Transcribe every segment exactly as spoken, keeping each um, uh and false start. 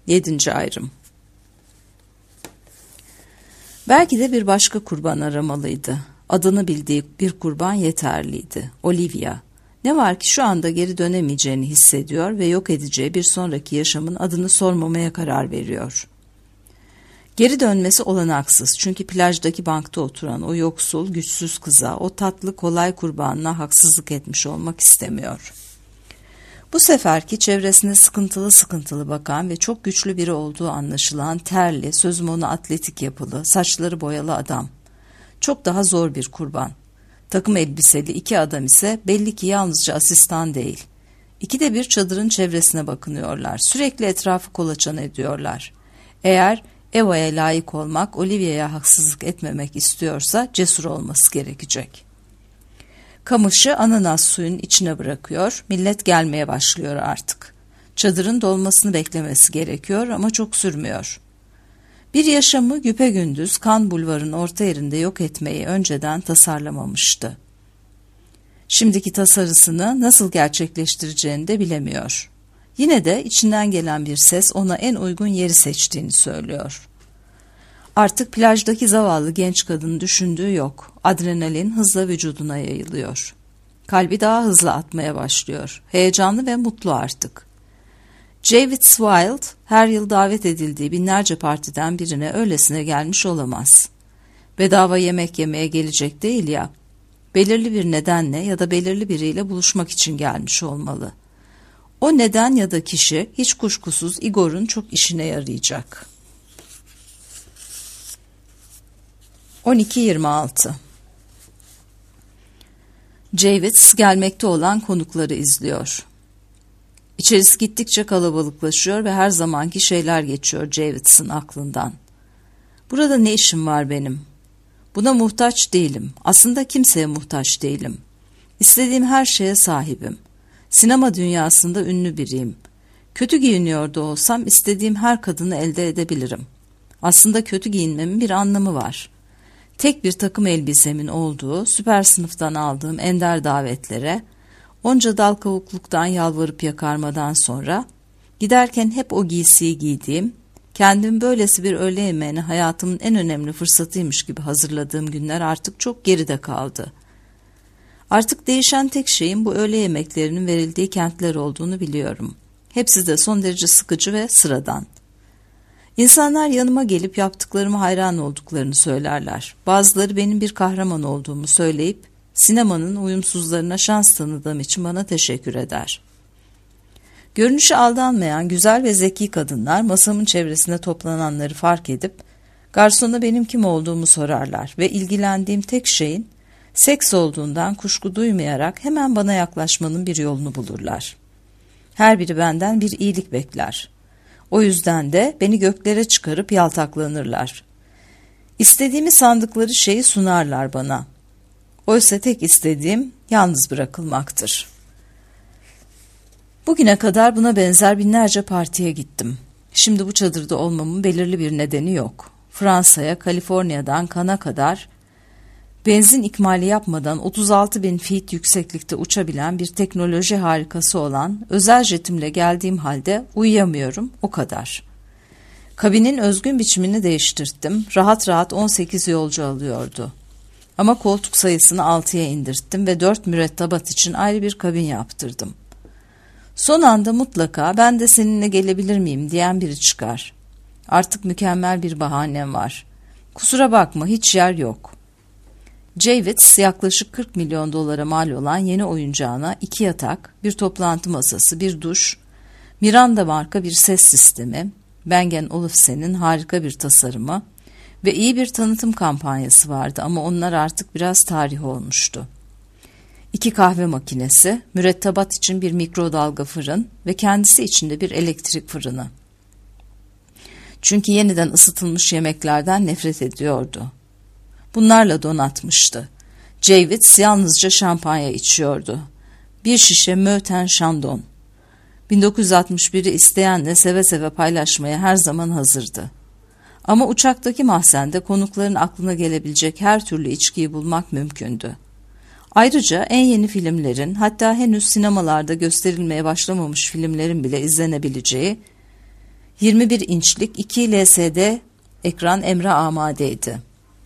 Yedinci ayrım. Belki de bir başka kurban aramalıydı. Adını bildiği bir kurban yeterliydi. Olivia. Ne var ki şu anda geri dönemeyeceğini hissediyor ve yok edeceği bir sonraki yaşamın adını sormamaya karar veriyor. Geri dönmesi olanaksız çünkü plajdaki bankta oturan o yoksul, güçsüz kıza, o tatlı, kolay kurbanına haksızlık etmiş olmak istemiyor. Bu seferki çevresine sıkıntılı sıkıntılı bakan ve çok güçlü biri olduğu anlaşılan terli, sözüm ona atletik yapılı, saçları boyalı adam. Çok daha zor bir kurban. Takım elbiseli iki adam ise belli ki yalnızca asistan değil. İkide bir çadırın çevresine bakınıyorlar. Sürekli etrafı kolaçan ediyorlar. Eğer Eva'ya layık olmak, Olivia'ya haksızlık etmemek istiyorsa cesur olması gerekecek. Kamışı ananas suyun içine bırakıyor, millet gelmeye başlıyor artık. Çadırın dolmasını beklemesi gerekiyor ama çok sürmüyor. Bir yaşamı güpegündüz Kan Bulvarı'nın orta yerinde yok etmeyi önceden tasarlamamıştı. Şimdiki tasarısını nasıl gerçekleştireceğini de bilemiyor. Yine de içinden gelen bir ses ona en uygun yeri seçtiğini söylüyor. Artık plajdaki zavallı genç kadının düşündüğü yok. Adrenalin hızla vücuduna yayılıyor. Kalbi daha hızlı atmaya başlıyor. Heyecanlı ve mutlu artık. David Wild her yıl davet edildiği binlerce partiden birine öylesine gelmiş olamaz. Bedava yemek yemeye gelecek değil ya. Belirli bir nedenle ya da belirli biriyle buluşmak için gelmiş olmalı. O neden ya da kişi hiç kuşkusuz Igor'un çok işine yarayacak. on iki yirmi altı Javits gelmekte olan konukları izliyor. İçerisi gittikçe kalabalıklaşıyor ve her zamanki şeyler geçiyor Javits'in aklından. Burada ne işim var benim? Buna muhtaç değilim. Aslında kimseye muhtaç değilim. İstediğim her şeye sahibim. Sinema dünyasında ünlü biriyim. Kötü giyiniyor da olsam istediğim her kadını elde edebilirim. Aslında kötü giyinmemin bir anlamı var. Tek bir takım elbisemin olduğu, süper sınıftan aldığım ender davetlere, onca dal kavukluktan yalvarıp yakarmadan sonra, giderken hep o giysiyi giydiğim, kendimi böylesi bir öğle yemeğine hayatımın en önemli fırsatıymış gibi hazırladığım günler artık çok geride kaldı. Artık değişen tek şeyin bu öğle yemeklerinin verildiği kentler olduğunu biliyorum. Hepsi de son derece sıkıcı ve sıradan. İnsanlar yanıma gelip yaptıklarıma hayran olduklarını söylerler. Bazıları benim bir kahraman olduğumu söyleyip sinemanın uyumsuzlarına şans tanıdığım için bana teşekkür eder. Görünüşe aldanmayan güzel ve zeki kadınlar masamın çevresinde toplananları fark edip garsona benim kim olduğumu sorarlar ve ilgilendiğim tek şeyin seks olduğundan kuşku duymayarak hemen bana yaklaşmanın bir yolunu bulurlar. Her biri benden bir iyilik bekler. O yüzden de beni göklere çıkarıp yaltaklanırlar. İstediğimi sandıkları şeyi sunarlar bana. Oysa tek istediğim yalnız bırakılmaktır. Bugüne kadar buna benzer binlerce partiye gittim. Şimdi bu çadırda olmamın belirli bir nedeni yok. Fransa'ya, Kaliforniya'dan Kan'a kadar benzin ikmali yapmadan otuz altı bin feet yükseklikte uçabilen bir teknoloji harikası olan özel jetimle geldiğim halde uyuyamıyorum, o kadar. Kabinin özgün biçimini değiştirttim, rahat rahat on sekiz yolcu alıyordu. Ama koltuk sayısını altıya indirttim ve dört mürettebat için ayrı bir kabin yaptırdım. Son anda mutlaka ben de seninle gelebilir miyim diyen biri çıkar. Artık mükemmel bir bahanem var. Kusura bakma, hiç yer yok. Javits yaklaşık kırk milyon dolara mal olan yeni oyuncağına iki yatak, bir toplantı masası, bir duş, Miranda marka bir ses sistemi, Bang and Olufsen'in harika bir tasarımı ve iyi bir tanıtım kampanyası vardı ama onlar artık biraz tarih olmuştu. İki kahve makinesi, mürettebat için bir mikrodalga fırın ve kendisi içinde bir elektrik fırını. Çünkü yeniden ısıtılmış yemeklerden nefret ediyordu. Bunlarla donatmıştı. Javits yalnızca şampanya içiyordu. Bir şişe Möten Chandon. bin dokuz yüz altmış biri isteyenle seve seve paylaşmaya her zaman hazırdı. Ama uçaktaki mahzende konukların aklına gelebilecek her türlü içkiyi bulmak mümkündü. Ayrıca en yeni filmlerin, hatta henüz sinemalarda gösterilmeye başlamamış filmlerin bile izlenebileceği, yirmi bir inçlik iki L C D ekran emre amadeydi.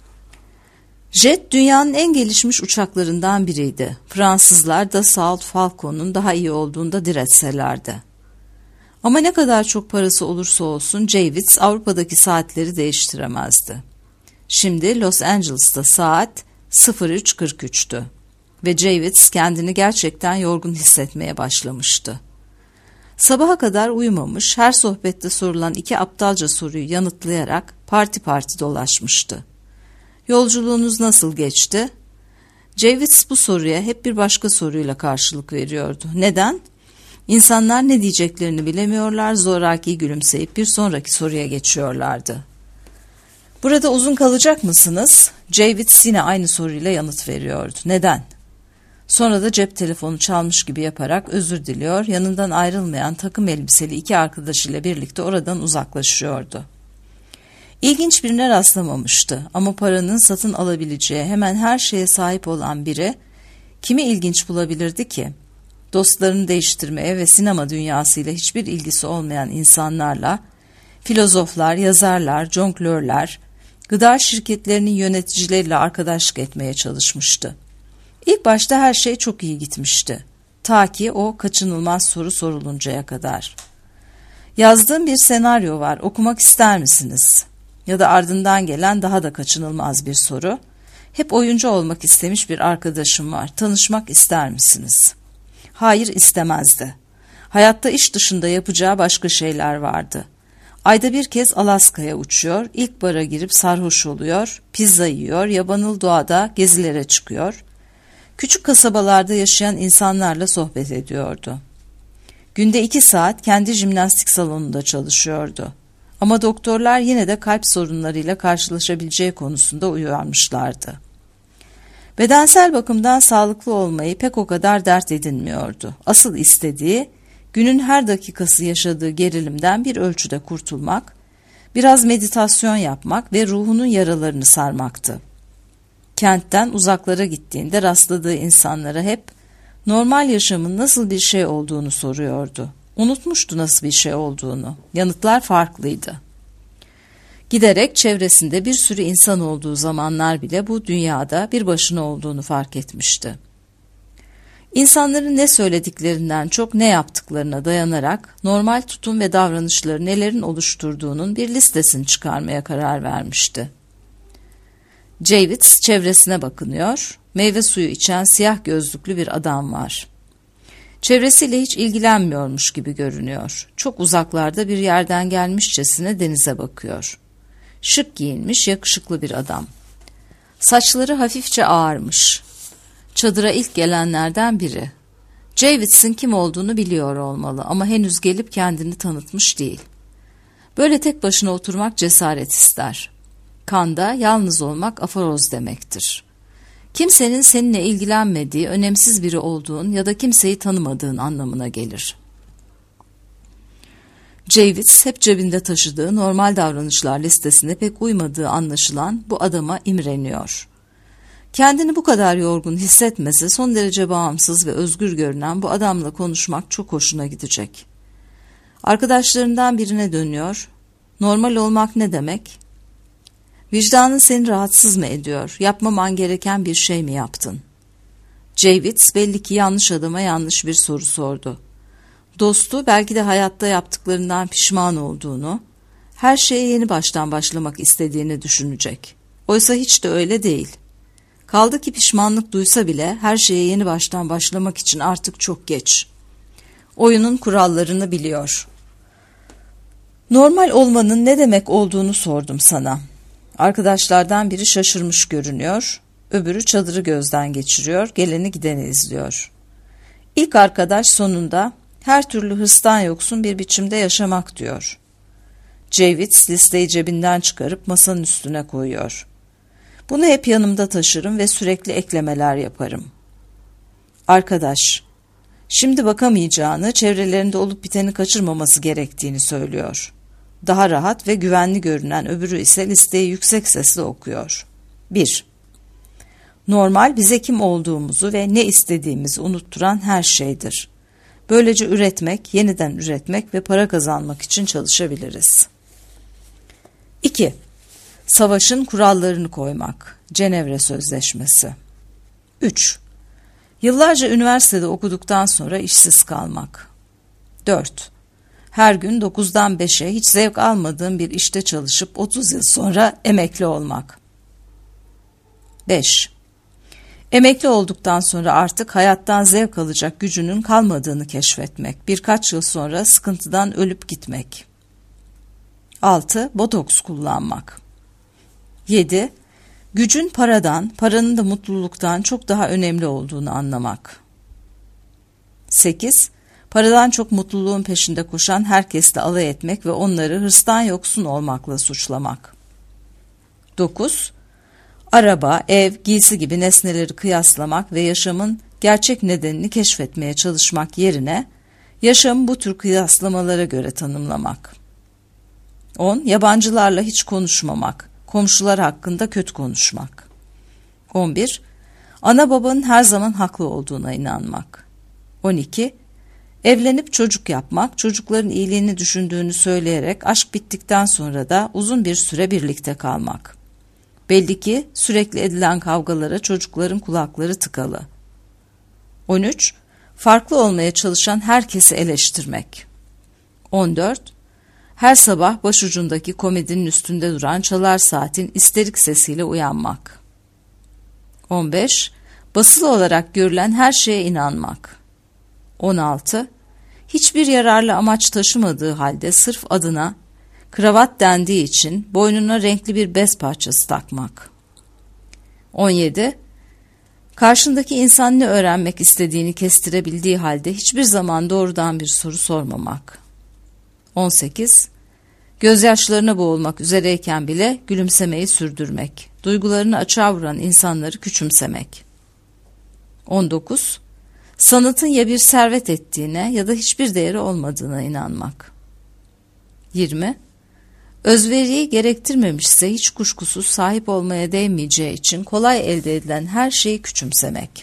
Jet dünyanın en gelişmiş uçaklarından biriydi. Fransızlar Dassault Falcon'un daha iyi olduğunda diretselerdi. Ama ne kadar çok parası olursa olsun Javits Avrupa'daki saatleri değiştiremezdi. Şimdi Los Angeles'ta saat sıfır üç kırk üç'tü ve Javits kendini gerçekten yorgun hissetmeye başlamıştı. Sabaha kadar uyumamış, her sohbette sorulan iki aptalca soruyu yanıtlayarak parti parti dolaşmıştı. Yolculuğunuz nasıl geçti? Javits bu soruya hep bir başka soruyla karşılık veriyordu. Neden? İnsanlar ne diyeceklerini bilemiyorlar, zoraki gülümseyip bir sonraki soruya geçiyorlardı. Burada uzun kalacak mısınız? Javits yine aynı soruyla yanıt veriyordu. Neden? Sonra da cep telefonu çalmış gibi yaparak özür diliyor, yanından ayrılmayan takım elbiseli iki arkadaşıyla birlikte oradan uzaklaşıyordu. İlginç birine rastlamamıştı ama paranın satın alabileceği hemen her şeye sahip olan biri kimi ilginç bulabilirdi ki? Dostlarını değiştirmeye ve sinema dünyasıyla hiçbir ilgisi olmayan insanlarla, filozoflar, yazarlar, jonglörler, gıda şirketlerinin yöneticileriyle arkadaşlık etmeye çalışmıştı. İlk başta her şey çok iyi gitmişti. Ta ki o kaçınılmaz soru soruluncaya kadar. Yazdığım bir senaryo var, okumak ister misiniz? Ya da ardından gelen daha da kaçınılmaz bir soru. Hep oyuncu olmak istemiş bir arkadaşım var, tanışmak ister misiniz? Hayır, istemezdi. Hayatta iş dışında yapacağı başka şeyler vardı. Ayda bir kez Alaska'ya uçuyor, ilk bara girip sarhoş oluyor, pizza yiyor, yabanıl doğada gezilere çıkıyor. Küçük kasabalarda yaşayan insanlarla sohbet ediyordu. Günde iki saat kendi jimnastik salonunda çalışıyordu. Ama doktorlar yine de kalp sorunlarıyla karşılaşabileceği konusunda uyarmışlardı. Bedensel bakımdan sağlıklı olmayı pek o kadar dert edinmiyordu. Asıl istediği, günün her dakikası yaşadığı gerilimden bir ölçüde kurtulmak, biraz meditasyon yapmak ve ruhunun yaralarını sarmaktı. Kentten uzaklara gittiğinde rastladığı insanlara hep normal yaşamın nasıl bir şey olduğunu soruyordu. Unutmuştu nasıl bir şey olduğunu. Yanıtlar farklıydı. Giderek çevresinde bir sürü insan olduğu zamanlar bile bu dünyada bir başına olduğunu fark etmişti. İnsanların ne söylediklerinden çok ne yaptıklarına dayanarak normal tutum ve davranışları nelerin oluşturduğunun bir listesini çıkarmaya karar vermişti. Javits çevresine bakınıyor, meyve suyu içen siyah gözlüklü bir adam var. Çevresiyle hiç ilgilenmiyormuş gibi görünüyor. Çok uzaklarda bir yerden gelmişçesine denize bakıyor. Şık giyinmiş, yakışıklı bir adam. Saçları hafifçe ağarmış. Çadıra ilk gelenlerden biri. Javits'in kim olduğunu biliyor olmalı ama henüz gelip kendini tanıtmış değil. Böyle tek başına oturmak cesaret ister. Kanda yalnız olmak aforoz demektir. Kimsenin seninle ilgilenmediği, önemsiz biri olduğun ya da kimseyi tanımadığın anlamına gelir. Javits hep cebinde taşıdığı normal davranışlar listesine pek uymadığı anlaşılan bu adama imreniyor. Kendini bu kadar yorgun hissetmese son derece bağımsız ve özgür görünen bu adamla konuşmak çok hoşuna gidecek. Arkadaşlarından birine dönüyor. Normal olmak ne demek? Vicdanın seni rahatsız mı ediyor? Yapmaman gereken bir şey mi yaptın? Javits belli ki yanlış adama yanlış bir soru sordu. Dostu belki de hayatta yaptıklarından pişman olduğunu, her şeye yeni baştan başlamak istediğini düşünecek. Oysa hiç de öyle değil. Kaldı ki pişmanlık duysa bile her şeye yeni baştan başlamak için artık çok geç. Oyunun kurallarını biliyor. Normal olmanın ne demek olduğunu sordum sana. Arkadaşlardan biri şaşırmış görünüyor, öbürü çadırı gözden geçiriyor, geleni gideni izliyor. İlk arkadaş sonunda her türlü hırstan yoksun bir biçimde yaşamak diyor. Javits listeyi cebinden çıkarıp masanın üstüne koyuyor. Bunu hep yanımda taşırım ve sürekli eklemeler yaparım. Arkadaş, şimdi bakamayacağını, çevrelerinde olup biteni kaçırmaması gerektiğini söylüyor. Daha rahat ve güvenli görünen öbürü ise listeyi yüksek sesle okuyor. bir. Normal bize kim olduğumuzu ve ne istediğimizi unutturan her şeydir. Böylece üretmek, yeniden üretmek ve para kazanmak için çalışabiliriz. iki. Savaşın kurallarını koymak. Cenevre Sözleşmesi. üç. Yıllarca üniversitede okuduktan sonra işsiz kalmak. dört. Her gün dokuzdan beşe hiç zevk almadığım bir işte çalışıp otuz yıl sonra emekli olmak. beş. Emekli olduktan sonra artık hayattan zevk alacak gücünün kalmadığını keşfetmek. Birkaç yıl sonra sıkıntıdan ölüp gitmek. altı. Botoks kullanmak. yedi. Gücün paradan, paranın da mutluluktan çok daha önemli olduğunu anlamak. sekiz. Paradan çok mutluluğun peşinde koşan herkesle alay etmek ve onları hırstan yoksun olmakla suçlamak. dokuz. Araba, ev, giysi gibi nesneleri kıyaslamak ve yaşamın gerçek nedenini keşfetmeye çalışmak yerine yaşamı bu tür kıyaslamalara göre tanımlamak. on. Yabancılarla hiç konuşmamak, komşular hakkında kötü konuşmak. on bir. Ana babanın her zaman haklı olduğuna inanmak. on iki. Evlenip çocuk yapmak, çocukların iyiliğini düşündüğünü söyleyerek aşk bittikten sonra da uzun bir süre birlikte kalmak. Belli ki sürekli edilen kavgalara çocukların kulakları tıkalı. on üç. Farklı olmaya çalışan herkesi eleştirmek. on dört. Her sabah başucundaki komodinin üstünde duran çalar saatin isterik sesiyle uyanmak. on beş. Basılı olarak görülen her şeye inanmak. on altı. Hiçbir yararlı amaç taşımadığı halde sırf adına kravat dendiği için boynuna renkli bir bez parçası takmak. on yedi. Karşındaki insan ne öğrenmek istediğini kestirebildiği halde hiçbir zaman doğrudan bir soru sormamak. on sekiz. Gözyaşlarına boğulmak üzereyken bile gülümsemeyi sürdürmek. Duygularını açığa vuran insanları küçümsemek. on dokuz. Sanatın ya bir servet ettiğine ya da hiçbir değeri olmadığına inanmak. yirmi. Özveriyi gerektirmemişse hiç kuşkusuz sahip olmaya değmeyeceği için kolay elde edilen her şeyi küçümsemek.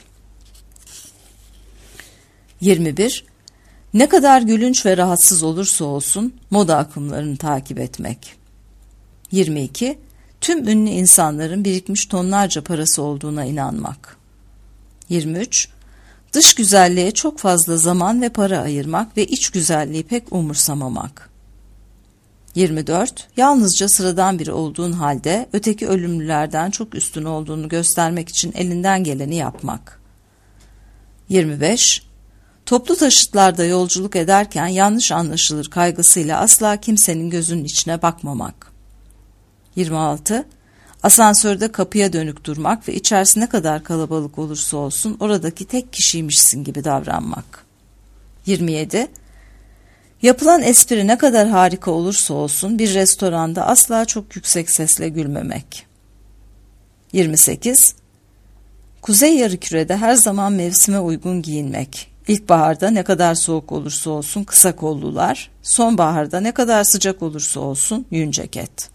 yirmi bir. Ne kadar gülünç ve rahatsız olursa olsun moda akımlarını takip etmek. yirmi iki. Tüm ünlü insanların birikmiş tonlarca parası olduğuna inanmak. yirmi üç. Dış güzelliğe çok fazla zaman ve para ayırmak ve iç güzelliği pek umursamamak. yirmi dört. Yalnızca sıradan biri olduğun halde öteki ölümlülerden çok üstün olduğunu göstermek için elinden geleni yapmak. yirmi beş. Toplu taşıtlarda yolculuk ederken yanlış anlaşılır kaygısıyla asla kimsenin gözünün içine bakmamak. yirmi altı. Asansörde kapıya dönük durmak ve içerisi ne kadar kalabalık olursa olsun oradaki tek kişiymişsin gibi davranmak. yirmi yedi. Yapılan espri ne kadar harika olursa olsun bir restoranda asla çok yüksek sesle gülmemek. yirmi sekiz. Kuzey yarımkürede her zaman mevsime uygun giyinmek. İlkbaharda ne kadar soğuk olursa olsun kısa kollular, sonbaharda ne kadar sıcak olursa olsun yün ceket.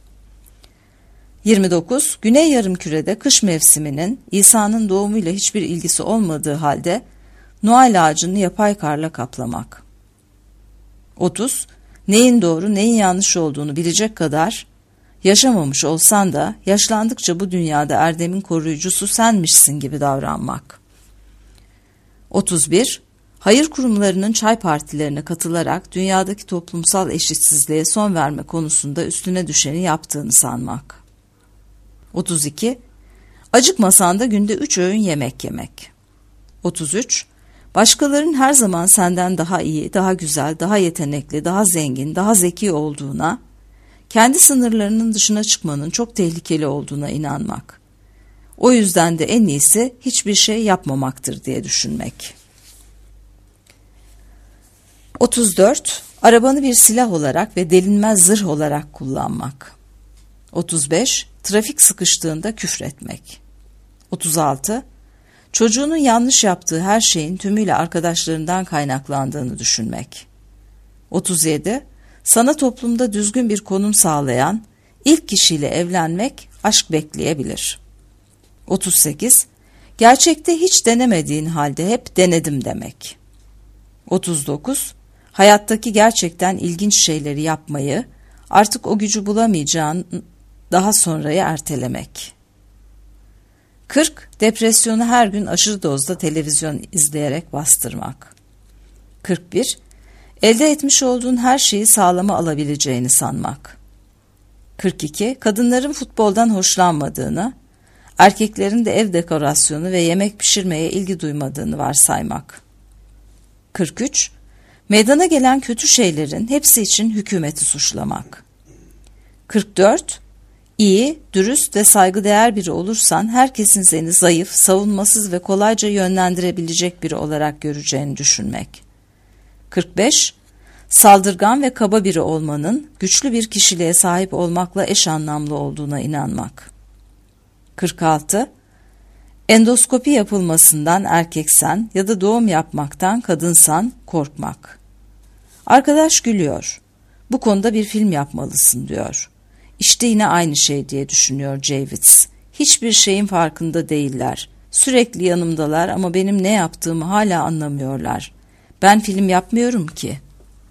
yirmi dokuz. Güney yarımkürede kış mevsiminin İsa'nın doğumuyla hiçbir ilgisi olmadığı halde Noel ağacını yapay karla kaplamak. otuz. Neyin doğru neyin yanlış olduğunu bilecek kadar yaşamamış olsan da yaşlandıkça bu dünyada erdemin koruyucusu senmişsin gibi davranmak. otuz bir. Hayır kurumlarının çay partilerine katılarak dünyadaki toplumsal eşitsizliğe son verme konusunda üstüne düşeni yaptığını sanmak. otuz iki. Acıkmasan da günde üç öğün yemek yemek. otuz üç. Başkalarının her zaman senden daha iyi, daha güzel, daha yetenekli, daha zengin, daha zeki olduğuna, kendi sınırlarının dışına çıkmanın çok tehlikeli olduğuna inanmak. O yüzden de en iyisi hiçbir şey yapmamaktır diye düşünmek. otuz dört. Arabanı bir silah olarak ve delinmez zırh olarak kullanmak. otuz beş. Trafik sıkıştığında küfretmek. otuz altı. Çocuğunun yanlış yaptığı her şeyin tümüyle arkadaşlarından kaynaklandığını düşünmek. otuz yedi. Sana toplumda düzgün bir konum sağlayan ilk kişiyle evlenmek aşk bekleyebilir. otuz sekiz. Gerçekte hiç denemediğin halde hep denedim demek. otuz dokuz. Hayattaki gerçekten ilginç şeyleri yapmayı, artık o gücü bulamayacağın daha sonraya ertelemek. kırk. Depresyonu her gün aşırı dozda televizyon izleyerek bastırmak. kırk bir. Elde etmiş olduğun her şeyi sağlama alabileceğini sanmak. kırk iki. Kadınların futboldan hoşlanmadığını, erkeklerin de ev dekorasyonu ve yemek pişirmeye ilgi duymadığını varsaymak. kırk üç. Meydana gelen kötü şeylerin hepsi için hükümeti suçlamak. kırk dört. İyi, dürüst ve saygıdeğer biri olursan herkesin seni zayıf, savunmasız ve kolayca yönlendirebilecek biri olarak göreceğini düşünmek. kırk beş. Saldırgan ve kaba biri olmanın güçlü bir kişiliğe sahip olmakla eş anlamlı olduğuna inanmak. kırk altı. Endoskopi yapılmasından erkeksen ya da doğum yapmaktan kadınsan korkmak. Arkadaş gülüyor. Bu konuda bir film yapmalısın diyor. İşte yine aynı şey diye düşünüyor Javits. Hiçbir şeyin farkında değiller. Sürekli yanımdalar ama benim ne yaptığımı hala anlamıyorlar. Ben film yapmıyorum ki.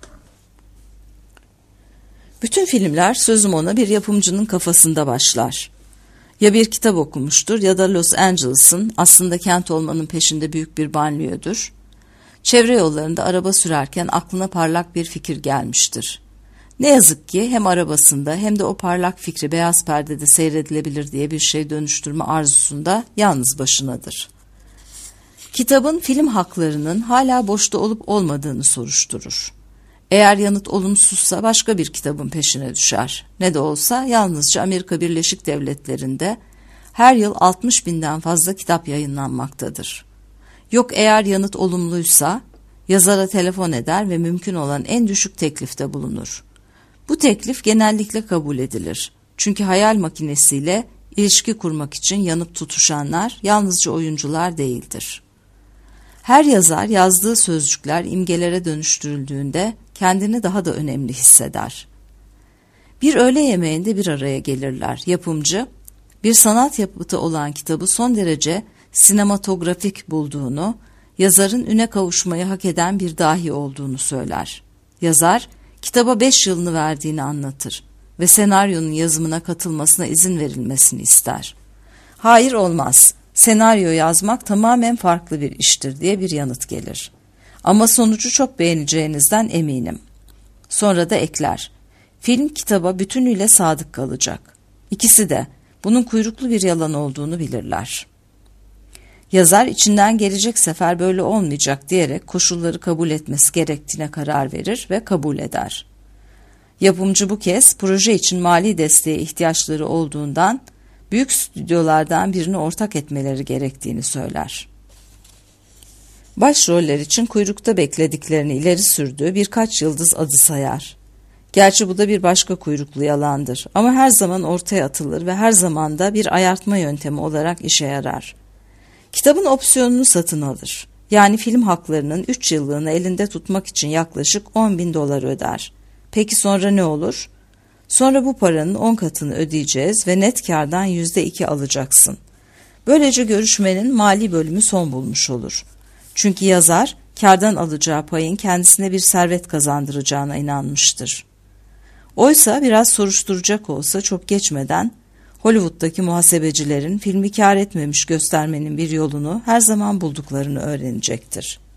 Bütün filmler sözüm ona bir yapımcının kafasında başlar. Ya bir kitap okumuştur ya da Los Angeles'ın aslında kent olmanın peşinde büyük bir banliyödür. Çevre yollarında araba sürerken aklına parlak bir fikir gelmiştir. Ne yazık ki hem arabasında hem de o parlak fikri beyaz perdede seyredilebilir diye bir şey dönüştürme arzusunda yalnız başınadır. Kitabın film haklarının hala boşta olup olmadığını soruşturur. Eğer yanıt olumsuzsa başka bir kitabın peşine düşer. Ne de olsa yalnızca Amerika Birleşik Devletleri'nde her yıl altmış binden fazla kitap yayınlanmaktadır. Yok eğer yanıt olumluysa yazara telefon eder ve mümkün olan en düşük teklifte bulunur. Bu teklif genellikle kabul edilir. Çünkü hayal makinesiyle ilişki kurmak için yanıp tutuşanlar yalnızca oyuncular değildir. Her yazar yazdığı sözcükler imgelere dönüştürüldüğünde kendini daha da önemli hisseder. Bir öğle yemeğinde bir araya gelirler. Yapımcı, bir sanat yapıtı olan kitabı son derece sinematografik bulduğunu, yazarın üne kavuşmayı hak eden bir dahi olduğunu söyler. Yazar, kitaba beş yılını verdiğini anlatır ve senaryonun yazımına katılmasına izin verilmesini ister. Hayır olmaz, senaryo yazmak tamamen farklı bir iştir diye bir yanıt gelir. Ama sonucu çok beğeneceğinizden eminim. Sonra da ekler, film kitaba bütünüyle sadık kalacak. İkisi de bunun kuyruklu bir yalan olduğunu bilirler. Yazar içinden gelecek sefer böyle olmayacak diyerek koşulları kabul etmesi gerektiğine karar verir ve kabul eder. Yapımcı bu kez proje için mali desteğe ihtiyaçları olduğundan büyük stüdyolardan birini ortak etmeleri gerektiğini söyler. Başroller için kuyrukta beklediklerini ileri sürdüğü birkaç yıldız adı sayar. Gerçi bu da bir başka kuyruklu yalandır ama her zaman ortaya atılır ve her zaman da bir ayartma yöntemi olarak işe yarar. Kitabın opsiyonunu satın alır. Yani film haklarının üç yıllığını elinde tutmak için yaklaşık on bin dolar öder. Peki sonra ne olur? Sonra bu paranın on katını ödeyeceğiz ve net kardan yüzde iki alacaksın. Böylece görüşmenin mali bölümü son bulmuş olur. Çünkü yazar kardan alacağı payın kendisine bir servet kazandıracağına inanmıştır. Oysa biraz soruşturacak olsa çok geçmeden Hollywood'daki muhasebecilerin filmi kâr etmemiş göstermenin bir yolunu her zaman bulduklarını öğrenecektir.